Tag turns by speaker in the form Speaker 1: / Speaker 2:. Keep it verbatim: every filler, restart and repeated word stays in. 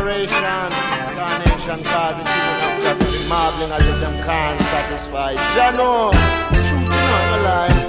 Speaker 1: generation. Scarnation cause the children of God to be marveling as if them can't satisfy. Jano, truth not a lie.